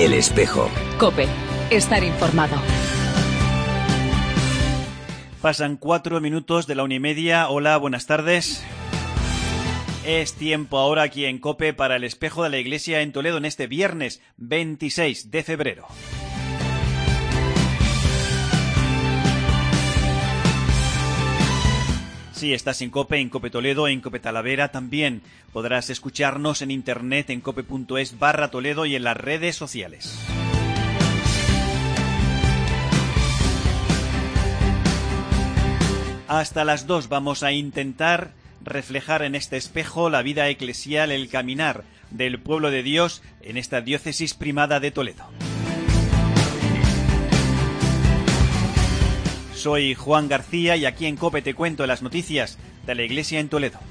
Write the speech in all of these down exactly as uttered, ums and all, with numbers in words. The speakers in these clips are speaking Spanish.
El Espejo. COPE. Estar informado. Pasan cuatro minutos de la una y media. Hola, buenas tardes. Es tiempo ahora aquí en COPE para el Espejo de la Iglesia en Toledo en este viernes veintiséis de febrero. Si estás en COPE, en COPE Toledo, en COPE Talavera, también podrás escucharnos en internet en cope.es barra Toledo y en las redes sociales. Hasta las dos vamos a intentar reflejar en este espejo la vida eclesial, el caminar del pueblo de Dios en esta diócesis primada de Toledo. Soy Juan García y aquí en COPE te cuento las noticias de la Iglesia en Toledo.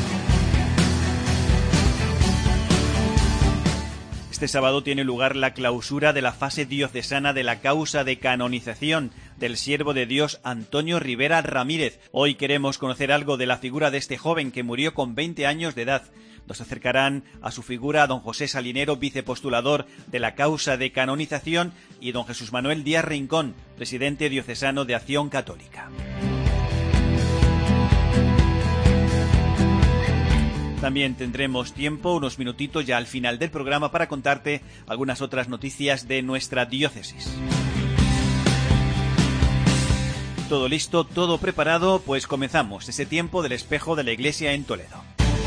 Este sábado tiene lugar la clausura de la fase diocesana de la causa de canonización del siervo de Dios Antonio Rivera Ramírez. Hoy queremos conocer algo de la figura de este joven que murió con veinte años de edad. Nos acercarán a su figura a don José Salinero, vicepostulador de la causa de canonización, y don Jesús Manuel Díaz Rincón, presidente diocesano de Acción Católica. También tendremos tiempo, unos minutitos ya al final del programa, para contarte algunas otras noticias de nuestra diócesis. Todo listo, todo preparado, pues comenzamos ese tiempo del espejo de la Iglesia en Toledo.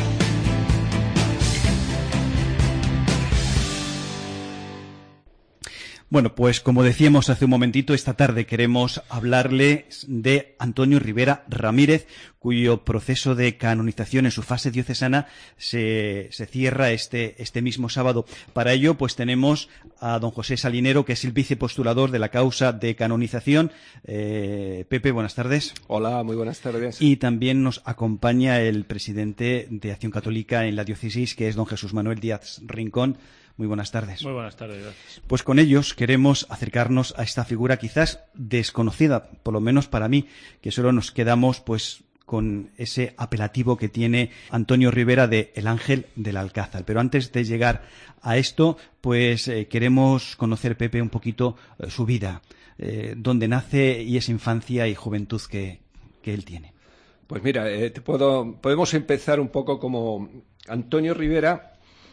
Bueno, pues como decíamos hace un momentito, esta tarde queremos hablarles de Antonio Rivera Ramírez, cuyo proceso de canonización en su fase diocesana se, se cierra este, este mismo sábado. Para ello, pues tenemos a don José Salinero, que es el vicepostulador de la causa de canonización. Eh, Pepe, buenas tardes. Hola, muy buenas tardes. Y también nos acompaña el presidente de Acción Católica en la diócesis, que es don Jesús Manuel Díaz Rincón. Muy buenas tardes. Muy buenas tardes, gracias. Pues con ellos queremos acercarnos a esta figura quizás desconocida, por lo menos para mí, que solo nos quedamos pues con ese apelativo que tiene Antonio Rivera de el Ángel del Alcázar. Pero antes de llegar a esto, pues eh, queremos conocer, Pepe, un poquito eh, su vida, eh, dónde nace y esa infancia y juventud que, que él tiene. Pues mira, eh, te puedo, podemos empezar un poco como Antonio Rivera.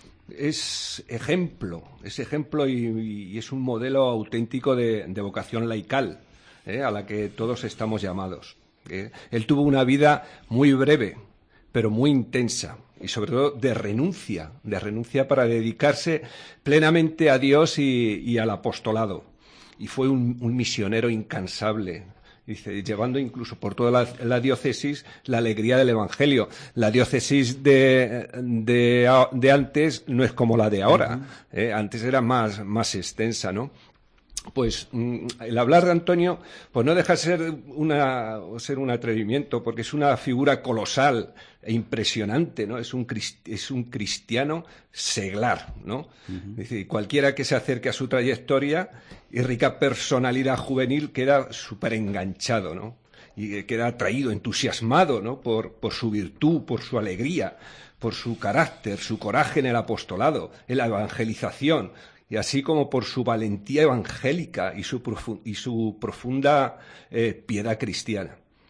Es ejemplo, es ejemplo y, y es un modelo auténtico de, de vocación laical, ¿eh? a la que todos estamos llamados. ¿eh? Él tuvo una vida muy breve, pero muy intensa, y sobre todo de renuncia, de renuncia para dedicarse plenamente a Dios y, y al apostolado. Y fue un, un misionero incansable. Dice, llevando incluso por toda la, la diócesis la alegría del Evangelio. La diócesis de, de, de antes no es como la de ahora. Uh-huh. ¿eh? Antes era más, más extensa, ¿no? Pues el hablar de Antonio, pues no deja de ser, una, ser un atrevimiento, porque es una figura colosal e impresionante, ¿no? Es un, es un cristiano seglar, ¿no? Uh-huh. Es decir, cualquiera que se acerque a su trayectoria y rica personalidad juvenil queda súper enganchado, ¿no? Y queda atraído, entusiasmado, ¿no? Por, por su virtud, por su alegría, por su carácter, su coraje en el apostolado, en la evangelización, y así como por su valentía evangélica y su, profu- y su profunda eh, piedad cristiana.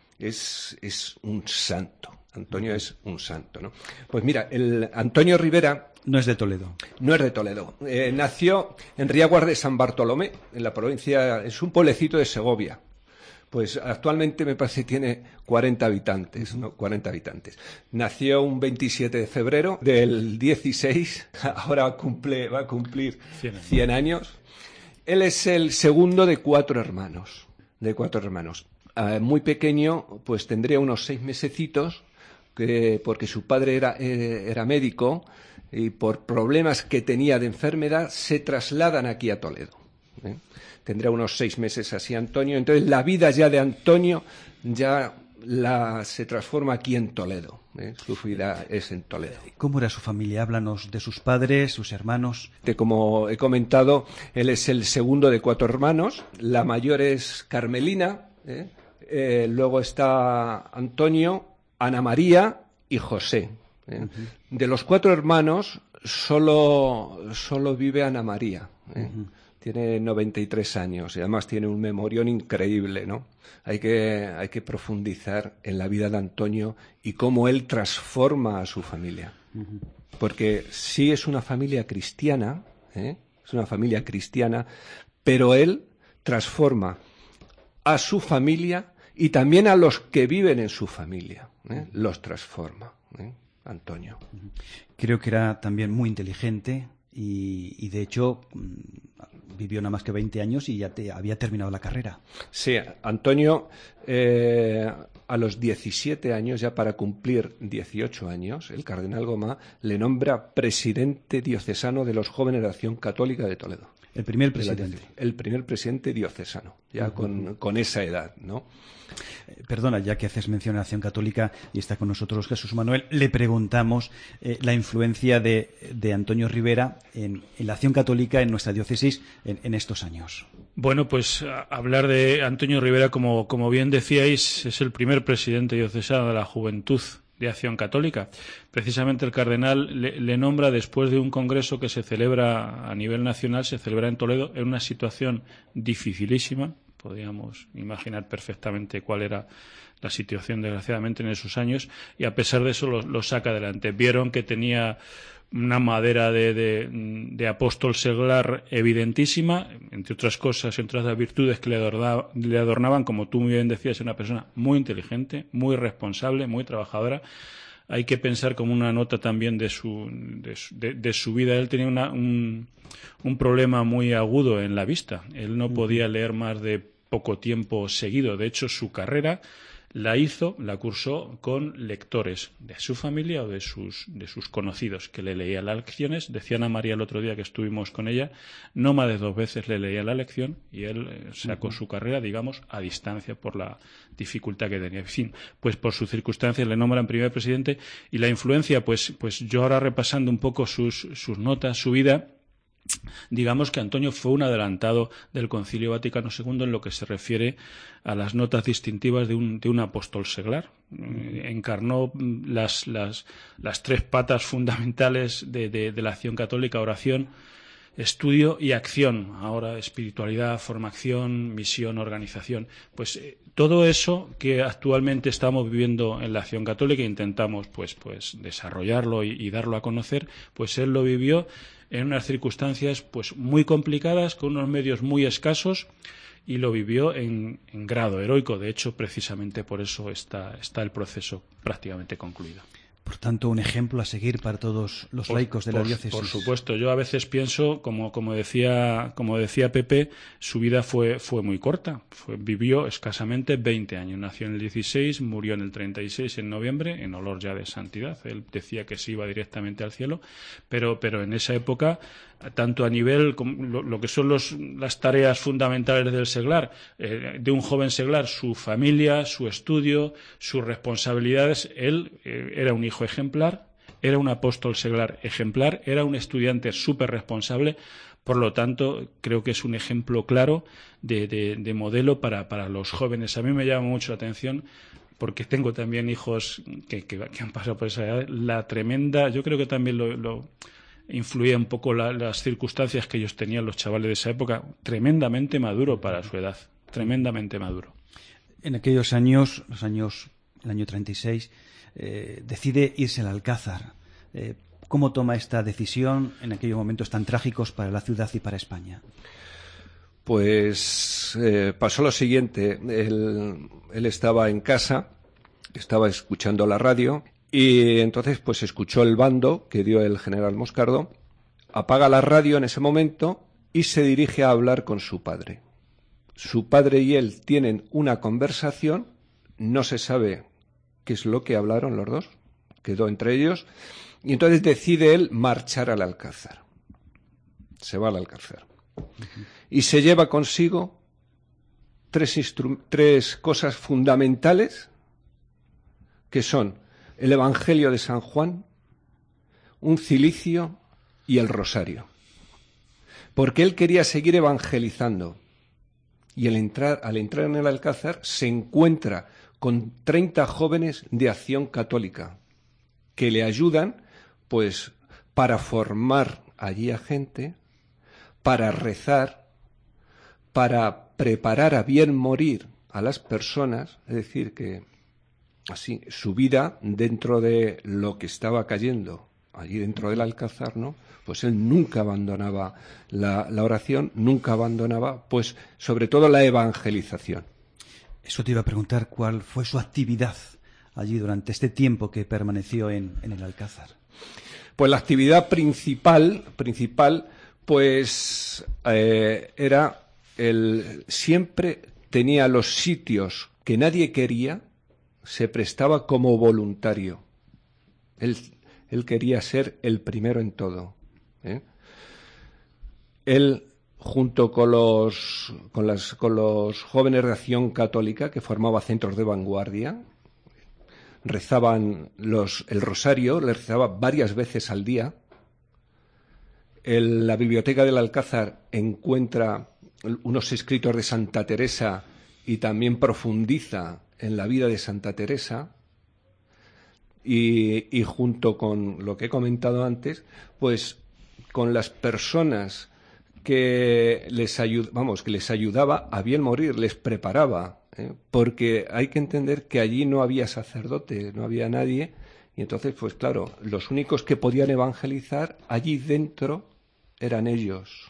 Es, es un santo. Antonio es un santo, ¿no? Pues mira, el Antonio Rivera... No es de Toledo. No es de Toledo. Eh, nació en Riaguar de San Bartolomé, en la provincia... Es un pueblecito de Segovia. Pues actualmente me parece que tiene cuarenta habitantes, ¿no? cuarenta habitantes. Nació un veintisiete de febrero del dieciséis, ahora cumple, va a cumplir cien años. Él es el segundo de cuatro hermanos, de cuatro hermanos. Uh, muy pequeño, pues tendría unos seis mesecitos, que, porque su padre era, eh, era médico y por problemas que tenía de enfermedad se trasladan aquí a Toledo. ¿eh? Tendrá unos seis meses así Antonio. Entonces la vida ya de Antonio ya la, se transforma aquí en Toledo. ¿eh? Su vida es en Toledo. ¿Cómo era su familia? Háblanos de sus padres, sus hermanos. Como he comentado, él es el segundo de cuatro hermanos. La mayor es Carmelina. ¿eh? Eh, luego está Antonio, Ana María y José. ¿eh? Uh-huh. De los cuatro hermanos, solo, solo vive Ana María. ¿eh? Uh-huh. tiene noventa y tres años y además tiene un memorión increíble, ¿no? Hay que, hay que profundizar en la vida de Antonio y cómo él transforma a su familia. Uh-huh. Porque sí es una familia cristiana, ¿eh? Es una familia cristiana, pero él transforma a su familia y también a los que viven en su familia, ¿eh? Los transforma, ¿eh? Antonio. Creo que era también muy inteligente y, y de hecho vivió nada más que veinte años y ya te, había terminado la carrera. Sí, Antonio eh, a los diecisiete años, ya para cumplir dieciocho años, el cardenal Gomá le nombra presidente diocesano de los jóvenes de Acción Católica de Toledo. El primer presidente. El primer presidente diocesano, ya uh-huh. con, con esa edad, ¿no? Eh, perdona, ya que haces mención a la Acción Católica y está con nosotros Jesús Manuel, le preguntamos eh, la influencia de, de Antonio Rivera en, en la Acción Católica en nuestra diócesis en, en estos años. Bueno, pues a, hablar de Antonio Rivera, como, como bien decíais, es el primer presidente diocesano de la Juventud de Acción Católica. Precisamente el cardenal le, le nombra después de un congreso que se celebra a nivel nacional, se celebra en Toledo, en una situación dificilísima. Podríamos imaginar perfectamente cuál era la situación, desgraciadamente, en esos años, y a pesar de eso lo, lo saca adelante. Vieron que tenía una madera de, de, de apóstol seglar evidentísima, entre otras cosas, entre otras virtudes que le, adornaba, le adornaban, como tú muy bien decías, una persona muy inteligente, muy responsable, muy trabajadora. Hay que pensar como una nota también de su, de, de, de su vida. Él tenía una, un, un problema muy agudo en la vista. Él no podía leer más de poco tiempo seguido. De hecho, su carrera la hizo, la cursó con lectores de su familia o de sus, de sus conocidos, que le leían las lecciones. Decía Ana María el otro día que estuvimos con ella, no más de dos veces le leía la lección y él eh, sacó uh-huh. su carrera, digamos, a distancia por la dificultad que tenía. En fin, pues por sus circunstancias le nombran primer presidente y la influencia, pues, pues yo ahora repasando un poco sus, sus notas, su vida, digamos que Antonio fue un adelantado del Concilio Vaticano segundo en lo que se refiere a las notas distintivas de un, de un apóstol seglar. Eh, encarnó las, las, las tres patas fundamentales de, de, de la acción católica: oración, estudio y acción. Ahora espiritualidad, formación, misión, organización. Pues eh, todo eso que actualmente estamos viviendo en la acción católica e intentamos pues, pues desarrollarlo y, y darlo a conocer, pues él lo vivió en unas circunstancias pues muy complicadas, con unos medios muy escasos, y lo vivió en, en grado heroico. De hecho, precisamente por eso está, está el proceso prácticamente concluido. Por tanto, un ejemplo a seguir para todos los por, laicos de por, la diócesis. Por supuesto. Yo a veces pienso, como, como decía, como decía Pepe, su vida fue, fue muy corta. Fue, vivió escasamente veinte años. Nació en el dieciséis, murió en el treinta y seis, en noviembre, en olor ya de santidad. Él decía que se iba directamente al cielo, pero, pero en esa época, tanto a nivel, lo, lo que son los, las tareas fundamentales del seglar, eh, de un joven seglar, su familia, su estudio, sus responsabilidades, él eh, era un hijo ejemplar, era un apóstol seglar ejemplar, era un estudiante súper responsable. Por lo tanto, creo que es un ejemplo claro de, de, de modelo para, para los jóvenes. A mí me llama mucho la atención, porque tengo también hijos que, que, que han pasado por esa edad, la tremenda, yo creo que también lo, lo influía un poco la, las circunstancias que ellos tenían, los chavales de esa época, tremendamente maduro para su edad, tremendamente maduro. En aquellos años, los años, el año treinta y seis, eh, decide irse al Alcázar. Eh, ¿Cómo toma esta decisión en aquellos momentos tan trágicos para la ciudad y para España? Pues eh, pasó lo siguiente. Él, él estaba en casa, estaba escuchando la radio y entonces pues escuchó el bando que dio el general Moscardo, apaga la radio en ese momento y se dirige a hablar con su padre. Su padre y él tienen una conversación, no se sabe qué es lo que hablaron los dos, quedó entre ellos. Y entonces decide él marchar al Alcázar. Se va al Alcázar. Uh-huh. Y se lleva consigo tres, instru- tres cosas fundamentales, que son el Evangelio de San Juan, un cilicio y el rosario. Porque él quería seguir evangelizando. Y al entrar, al entrar en el Alcázar se encuentra con treinta jóvenes de Acción Católica que le ayudan pues para formar allí a gente, para rezar, para preparar a bien morir a las personas, es decir, que así su vida dentro de lo que estaba cayendo allí dentro del Alcázar, ¿no? Pues él nunca abandonaba la, la oración, nunca abandonaba, pues, sobre todo la evangelización. Eso te iba a preguntar, ¿cuál fue su actividad allí durante este tiempo que permaneció en, en el Alcázar? Pues la actividad principal, principal, pues, eh, era el siempre tenía los sitios que nadie quería, se prestaba como voluntario. Él, él quería ser el primero en todo, ¿eh? Él, junto con los, con, las, con los jóvenes de Acción Católica, que formaba centros de vanguardia, rezaban los, el rosario, le rezaba varias veces al día. En la biblioteca del Alcázar encuentra unos escritos de Santa Teresa y también profundiza en la vida de Santa Teresa. Y, y junto con lo que he comentado antes, pues con las personas que les ayud, vamos, que les ayudaba a bien morir, les preparaba, ¿eh? Porque hay que entender que allí no había sacerdote, no había nadie, y entonces, pues claro, los únicos que podían evangelizar allí dentro eran ellos.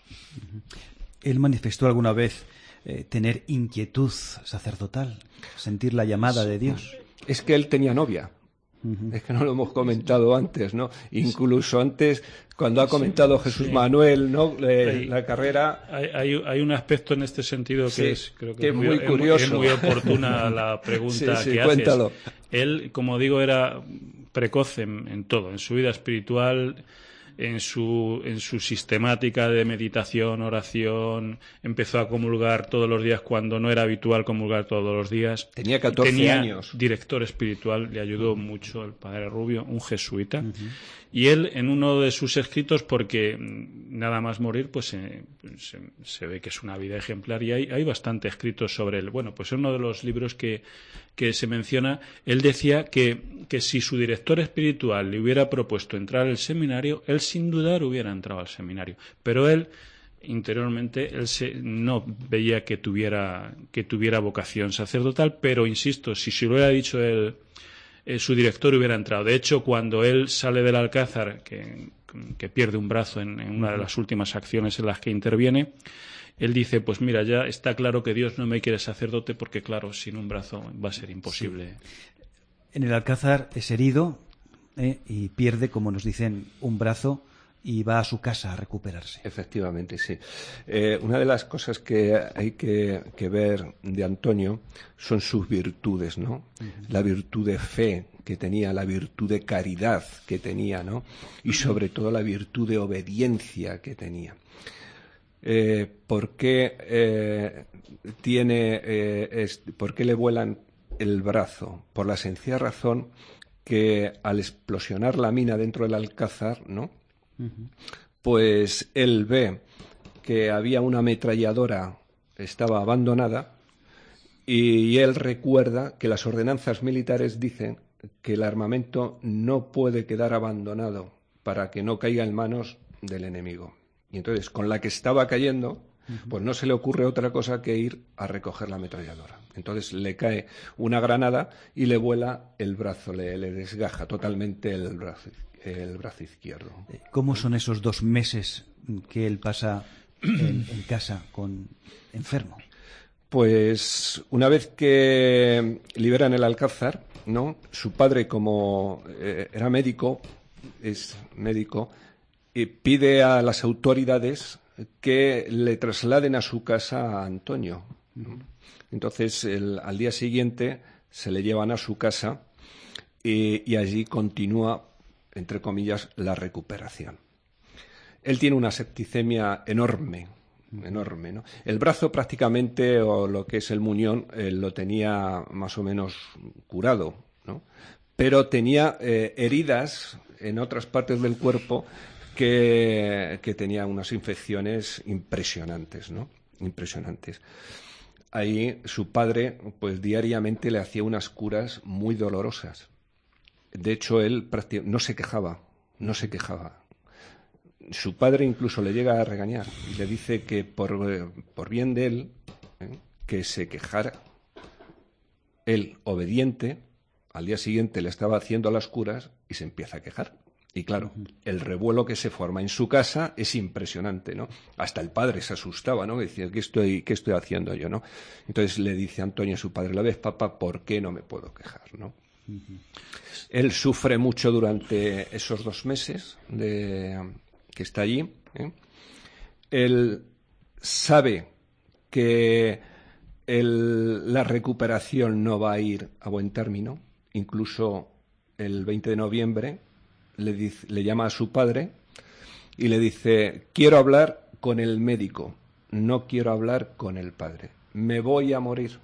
¿Él manifestó alguna vez eh, tener inquietud sacerdotal, sentir la llamada de Dios? Es que él tenía novia. Es que no lo hemos comentado antes, ¿no? Incluso antes, cuando ha comentado Jesús sí. Manuel, ¿no? Eh, hay, la carrera... Hay, hay, hay un aspecto en este sentido que sí, es, creo que, que es muy, muy curioso. Es muy oportuna la pregunta sí, sí, que cuéntalo. haces. Él, como digo, era precoz en, en todo, en su vida espiritual, en su, en su sistemática de meditación, oración. Empezó a comulgar todos los días cuando no era habitual comulgar todos los días. Tenía catorce Tenía años. Director espiritual, le ayudó uh-huh. mucho el padre Rubio, un jesuita. Uh-huh. Y él, en uno de sus escritos, porque nada más morir, pues eh, se, se ve que es una vida ejemplar, y hay, hay bastante escrito sobre él. Bueno, pues en uno de los libros que, que se menciona, él decía que, que si su director espiritual le hubiera propuesto entrar al seminario, él sin dudar hubiera entrado al seminario. Pero él, interiormente, él se, no veía que tuviera, que tuviera vocación sacerdotal, pero, insisto, si se lo hubiera dicho él, Eh, su director hubiera entrado. De hecho, cuando él sale del Alcázar, que, que pierde un brazo en, en una de las últimas acciones en las que interviene, él dice, pues mira, ya está claro que Dios no me quiere sacerdote porque, claro, sin un brazo va a ser imposible. Sí. En el Alcázar es herido eh, y pierde, como nos dicen, un brazo y va a su casa a recuperarse. Efectivamente, sí. Eh, una de las cosas que hay que, que ver de Antonio son sus virtudes, ¿no? Uh-huh. La virtud de fe que tenía, la virtud de caridad que tenía, ¿no? Y sobre todo la virtud de obediencia que tenía. Eh, ¿Por qué eh, tiene, eh, es, por qué le vuelan el brazo? Por la sencilla razón que al explosionar la mina dentro del Alcázar, ¿no? Uh-huh. Pues él ve que había una ametralladora, estaba abandonada, y él recuerda que las ordenanzas militares dicen que el armamento no puede quedar abandonado para que no caiga en manos del enemigo. Y entonces, con la que estaba cayendo, uh-huh. pues no se le ocurre otra cosa que ir a recoger la ametralladora. Entonces le cae una granada y le vuela el brazo, le, le desgaja totalmente el brazo. el brazo izquierdo. ¿Cómo son esos dos meses que él pasa en, en casa con enfermo? Pues una vez que liberan el Alcázar, ¿no? Su padre, como eh, era médico, es médico, y pide a las autoridades que le trasladen a su casa a Antonio, ¿no? Entonces, el, al día siguiente se le llevan a su casa y, y allí continúa, entre comillas, la recuperación. Él tiene una septicemia enorme, enorme, ¿no? El brazo prácticamente, o lo que es el muñón, eh, lo tenía más o menos curado, ¿no? Pero tenía eh, heridas en otras partes del cuerpo que, que tenía unas infecciones impresionantes, ¿no? Impresionantes. Ahí su padre, pues diariamente le hacía unas curas muy dolorosas. De hecho, él no se quejaba, no se quejaba. Su padre incluso le llega a regañar y le dice que por, por bien de él, ¿eh? que se quejara. Él, obediente, al día siguiente le estaba haciendo las curas y se empieza a quejar. Y claro, uh-huh. el revuelo que se forma en su casa es impresionante, ¿no? Hasta el padre se asustaba, ¿no? Decía, ¿qué estoy, qué estoy haciendo yo, no? Entonces le dice Antonio a su padre, ¿la ves, papá? ¿Por qué no me puedo quejar, no? Uh-huh. Él sufre mucho durante esos dos meses de, que está allí, ¿eh? Él sabe que el, la recuperación no va a ir a buen término. Incluso el veinte de noviembre le, dice, le llama a su padre y le dice, quiero hablar con el médico, no quiero hablar con el padre, me voy a morir.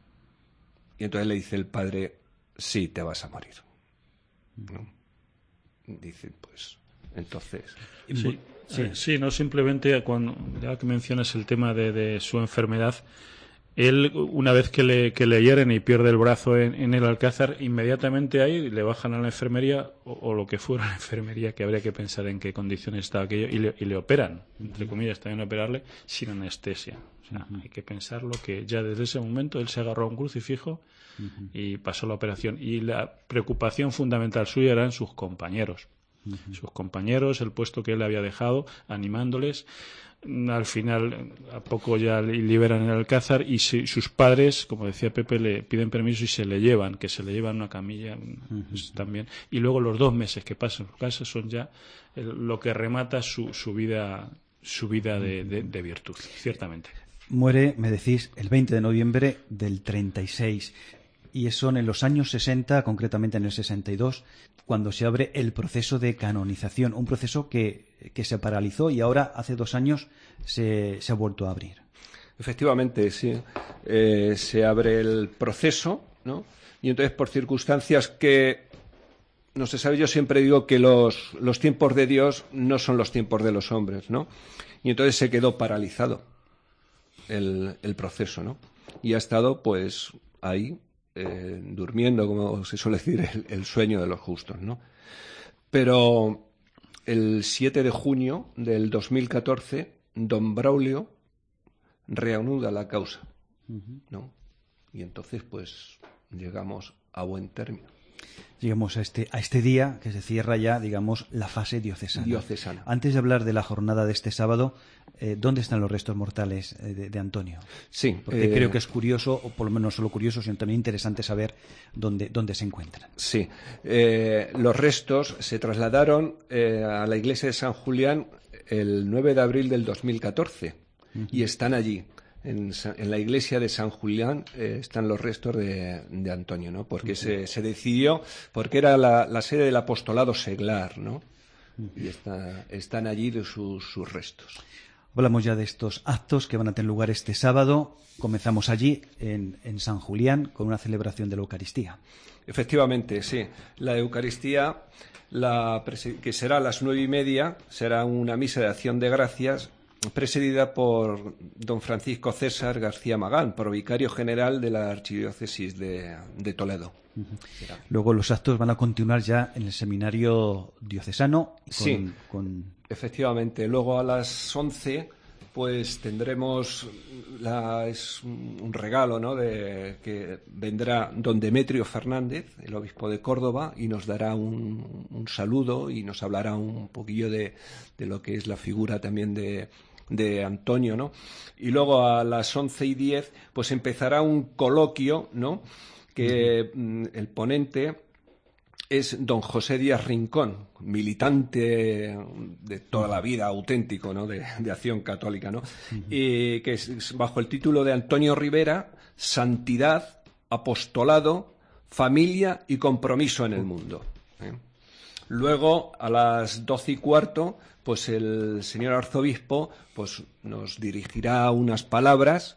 Y entonces le dice el padre, sí, te vas a morir, ¿no? Dice, pues, entonces... Sí, sí, sí, no simplemente, cuando ya que mencionas el tema de, de su enfermedad, él, una vez que le, que le hieren y pierde el brazo en, en el Alcázar, inmediatamente ahí le bajan a la enfermería, o, o lo que fuera la enfermería, que habría que pensar en qué condiciones estaba aquello, y le, y le operan, entre comillas, también operarle, sin anestesia. O sea, uh-huh. hay que pensarlo que ya desde ese momento él se agarró a un crucifijo uh-huh. y pasó la operación. Y la preocupación fundamental suya eran sus compañeros. Uh-huh. Sus compañeros, el puesto que él había dejado, animándoles. Al final, a poco ya le liberan el Alcázar y si, sus padres, como decía Pepe, le piden permiso y se le llevan, que se le llevan una camilla uh-huh. pues, también. Y luego los dos meses que pasan en su casa son ya el, lo que remata su, su vida, su vida de, de, de virtud, ciertamente. Muere, me decís, el veinte de noviembre del treinta y seis. Y son en los años sesenta, concretamente en el sesenta y dos, cuando se abre el proceso de canonización, un proceso que, que se paralizó y ahora hace dos años se, se ha vuelto a abrir. Efectivamente, sí. Eh, se abre el proceso, ¿no? Y entonces, por circunstancias que no se sabe, yo siempre digo que los, los tiempos de Dios no son los tiempos de los hombres, ¿no? Y entonces se quedó paralizado el, el proceso, ¿no? Y ha estado, pues, ahí... Eh, durmiendo, como se suele decir, el, el sueño de los justos, ¿no? Pero el siete de junio del dos mil catorce, don Braulio reanuda la causa, ¿no? Y entonces, pues, llegamos a buen término. Llegamos a este, a este día que se cierra ya, digamos, la fase diocesana. diocesana. Antes de hablar de la jornada de este sábado, eh, ¿dónde están los restos mortales eh, de, de Antonio? Sí. Porque eh, creo que es curioso, o por lo menos no solo curioso, sino también interesante saber dónde, dónde se encuentran. Sí. Eh, los restos se trasladaron eh, a la iglesia de San Julián el nueve de abril del dos mil catorce uh-huh. y están allí. En, en la iglesia de San Julián eh, están los restos de, de Antonio, ¿no? Porque uh-huh. se, se decidió, porque era la, la sede del apostolado seglar, ¿no? Uh-huh. Y está, están allí de sus, sus restos. Hablamos ya de estos actos que van a tener lugar este sábado. Comenzamos allí, en, en San Julián, con una celebración de la Eucaristía. Efectivamente, sí. La Eucaristía, la, que será a las nueve y media, será una misa de acción de gracias presidida por don Francisco César García Magán, provicario general de la Archidiócesis de, de Toledo. Uh-huh. Luego los actos van a continuar ya en el seminario diocesano. Con, sí, con... efectivamente. Luego a las once pues tendremos la, es un regalo, ¿no? De que vendrá don Demetrio Fernández, el obispo de Córdoba, y nos dará un, un saludo y nos hablará un poquillo de, de lo que es la figura también de de Antonio, ¿no? Y luego a las once y diez pues empezará un coloquio, ¿no? Que uh-huh. el ponente es don José Díaz Rincón, militante de toda la vida, auténtico, ¿no? de, de Acción Católica, ¿no? Uh-huh. Y que es bajo el título de Antonio Rivera, Santidad, Apostolado, Familia y Compromiso en el Mundo. ¿eh? Luego, a las doce y cuarto, pues el señor arzobispo pues nos dirigirá unas palabras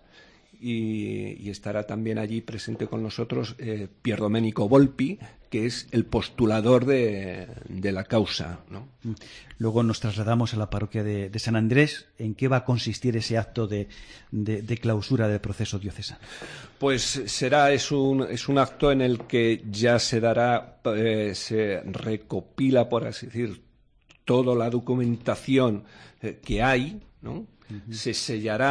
y, y estará también allí presente con nosotros eh, Pier Domenico Volpi, que es el postulador de, de la causa, ¿no? Luego nos trasladamos a la parroquia de, de San Andrés. ¿En qué va a consistir ese acto de, de, de clausura del proceso diocesano? Pues será, es un, es un acto en el que ya se dará, eh, se recopila, por así decir, toda la documentación eh, que hay, ¿no? Uh-huh. Se sellará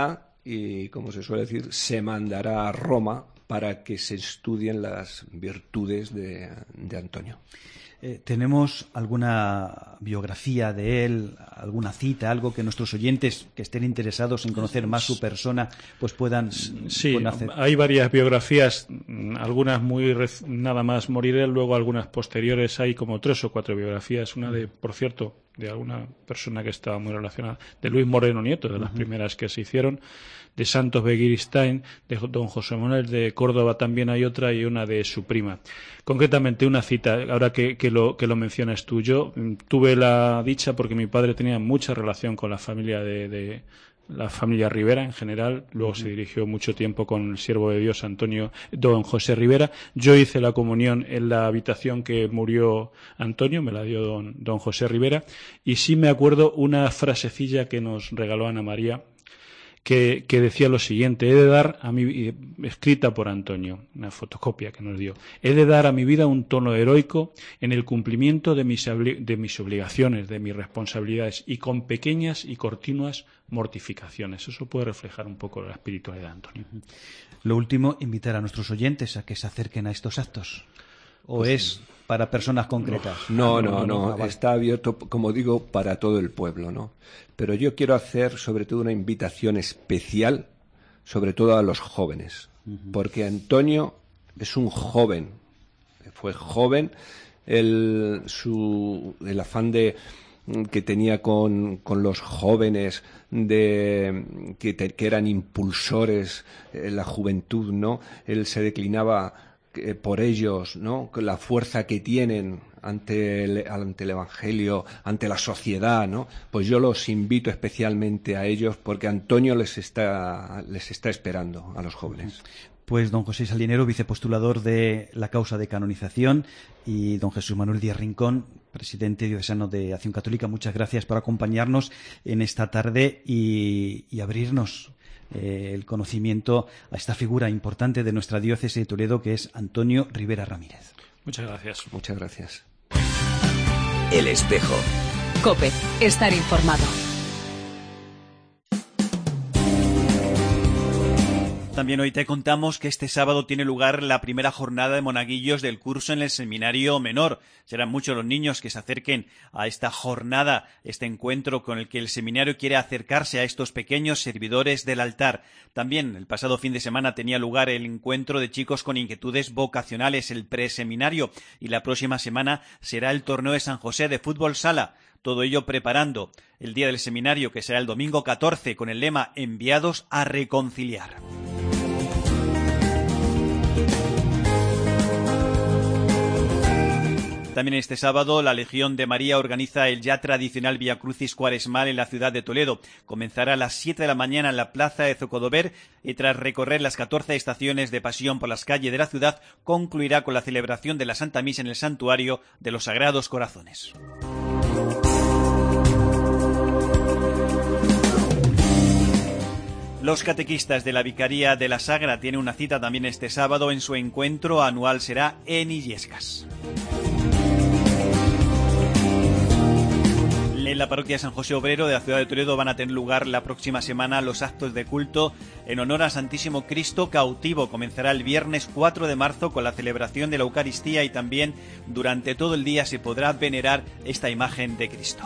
y, como se suele decir, se mandará a Roma para que se estudien las virtudes de, de Antonio. Eh, ¿Tenemos alguna biografía de él, alguna cita, algo que nuestros oyentes que estén interesados en conocer más su persona pues puedan, sí, puedan hacer? Hay varias biografías, algunas muy nada más morir él, luego algunas posteriores. Hay como tres o cuatro biografías, una de, por cierto, de alguna persona que estaba muy relacionada, de Luis Moreno Nieto, de las uh-huh. primeras que se hicieron, de Santos Begiristain, de don José Manuel de Córdoba también hay otra, y una de su prima. Concretamente una cita, ahora que, que, lo, que lo mencionas tú. Yo tuve la dicha, porque mi padre tenía mucha relación con la familia de, de la familia Rivera en general, luego uh-huh. se dirigió mucho tiempo con el siervo de Dios Antonio, don José Rivera. Yo hice la comunión en la habitación que murió Antonio, me la dio don, don José Rivera, y sí me acuerdo una frasecilla que nos regaló Ana María, Que, que decía lo siguiente: he de dar a mi, escrita por Antonio, una fotocopia que nos dio, he de dar a mi vida un tono heroico en el cumplimiento de mis, de mis obligaciones, de mis responsabilidades, y con pequeñas y continuas mortificaciones. Eso puede reflejar un poco la espiritualidad de Antonio. Lo último, invitar a nuestros oyentes a que se acerquen a estos actos. ¿O pues, es para personas concretas? No, no, no, no, no, no. Está abierto, como digo, para todo el pueblo, ¿no? Pero yo quiero hacer sobre todo una invitación especial, sobre todo a los jóvenes, uh-huh. porque Antonio es un joven, fue joven, el, su, el afán de que tenía con, con los jóvenes, de que, te, que eran impulsores, eh, la juventud, ¿no? Él se declinaba por ellos, ¿no? La fuerza que tienen ante el, ante el Evangelio, ante la sociedad, ¿no? Pues yo los invito especialmente a ellos, porque Antonio les está, les está esperando a los jóvenes. Pues don José Salinero, vicepostulador de la causa de canonización, y don Jesús Manuel Díaz Rincón, presidente diocesano de Acción Católica, muchas gracias por acompañarnos en esta tarde y, y abrirnos Eh, el conocimiento a esta figura importante de nuestra diócesis de Toledo, que es Antonio Rivera Ramírez. Muchas gracias. Muchas gracias. El Espejo. COPE. Estar informado. También hoy te contamos que este sábado tiene lugar la primera jornada de monaguillos del curso en el Seminario Menor. Serán muchos los niños que se acerquen a esta jornada, este encuentro con el que el seminario quiere acercarse a estos pequeños servidores del altar. También el pasado fin de semana tenía lugar el encuentro de chicos con inquietudes vocacionales, el preseminario, y la próxima semana será el torneo de San José de fútbol sala. Todo ello preparando el día del seminario, que será el domingo catorce, con el lema Enviados a reconciliar. También este sábado la Legión de María organiza el ya tradicional Vía Crucis cuaresmal en la ciudad de Toledo. Comenzará a las siete de la mañana en la plaza de Zocodover y tras recorrer las catorce estaciones de pasión por las calles de la ciudad, concluirá con la celebración de la Santa Misa en el Santuario de los Sagrados Corazones. Los catequistas de la Vicaría de la Sagra tienen una cita también este sábado en su encuentro anual, será en Illescas. En la parroquia San José Obrero de la ciudad de Toledo van a tener lugar la próxima semana los actos de culto en honor a Santísimo Cristo cautivo. Comenzará el viernes cuatro de marzo con la celebración de la Eucaristía y también durante todo el día se podrá venerar esta imagen de Cristo.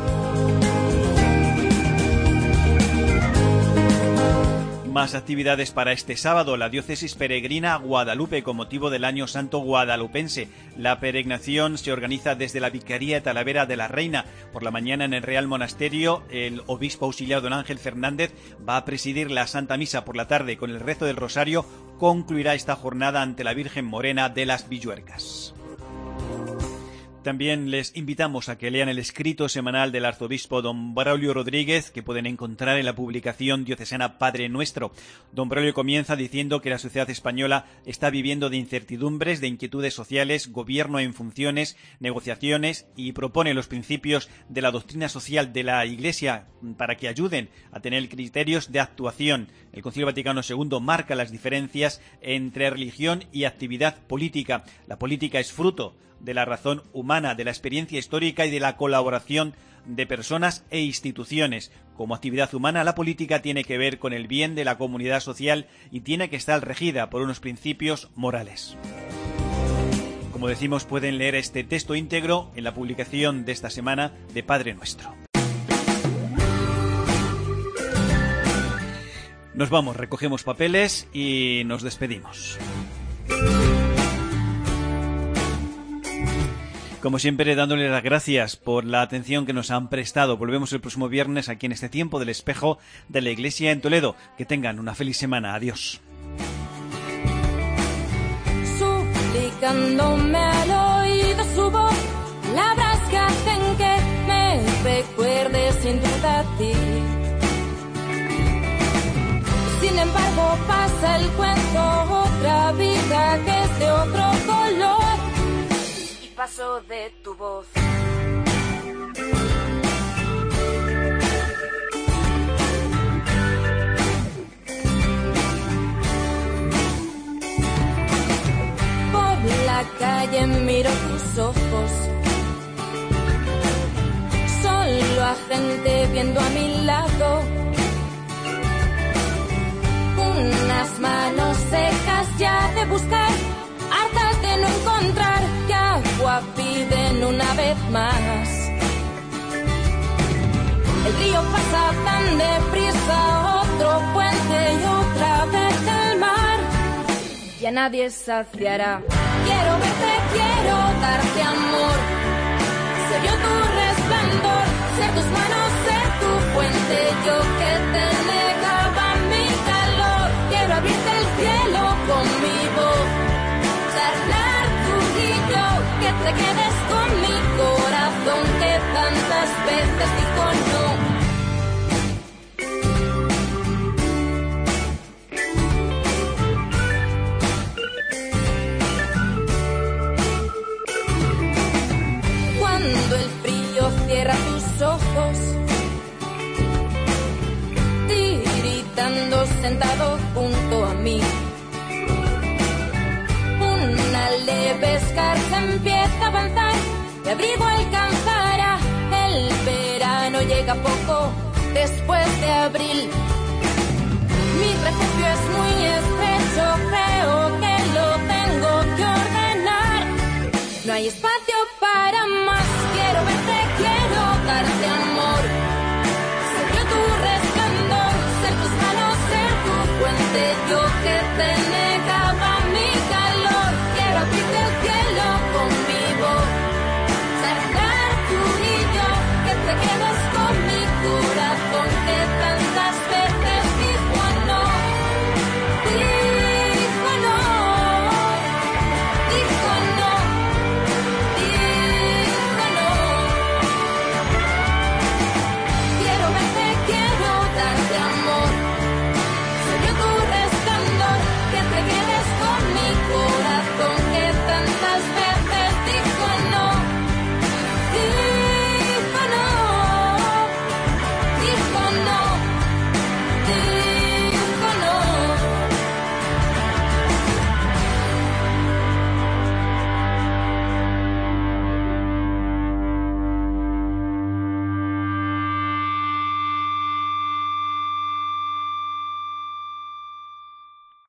Más actividades para este sábado. La diócesis peregrina a Guadalupe con motivo del Año Santo Guadalupense. La peregrinación se organiza desde la Vicaría de Talavera de la Reina. Por la mañana en el Real Monasterio, el obispo auxiliar don Ángel Fernández va a presidir la Santa Misa. Por la tarde, con el rezo del Rosario, concluirá esta jornada ante la Virgen Morena de las Villuercas. También les invitamos a que lean el escrito semanal del arzobispo don Braulio Rodríguez, que pueden encontrar en la publicación diocesana Padre Nuestro. Don Braulio comienza diciendo que la sociedad española está viviendo de incertidumbres, de inquietudes sociales, gobierno en funciones, negociaciones, y propone los principios de la doctrina social de la Iglesia para que ayuden a tener criterios de actuación. El Concilio Vaticano segundo marca las diferencias entre religión y actividad política. La política es fruto de la razón humana, de la experiencia histórica y de la colaboración de personas e instituciones. Como actividad humana, la política tiene que ver con el bien de la comunidad social y tiene que estar regida por unos principios morales. Como decimos, pueden leer este texto íntegro en la publicación de esta semana de Padre Nuestro. Nos vamos, recogemos papeles y nos despedimos. Como siempre, dándole las gracias por la atención que nos han prestado. Volvemos el próximo viernes aquí en este tiempo del Espejo de la Iglesia en Toledo. Que tengan una feliz semana. Adiós. Suplicándome al oído su voz, palabras que hacen que me recuerde sin duda a ti. Sin embargo, pasa el cuento, otra vida que es de otro color, y paso de tu voz. Por la calle miro tus ojos, solo a gente viendo a mi lado. Unas manos secas ya de buscar, hartas de no encontrar, que agua piden una vez más. El río pasa tan deprisa, otro puente y otra vez el mar. Ya nadie saciará. Quiero verte, quiero darte amor. Ser yo tu resplandor, ser tus manos, ser tu puente, yo que te negaba mi calor. Quiero abrirte el cielo con mi voz, charlar tú y yo, que te quedes con mi corazón que tantas veces dijo no. Cuando el frío cierra tus ojos, tiritando sentado junto a mí, una leve escarcha empieza a avanzar, mi abrigo alcanzará, el verano llega poco después de abril. Mi refugio es muy estrecho, creo que lo tengo que ordenar, no hay espacio.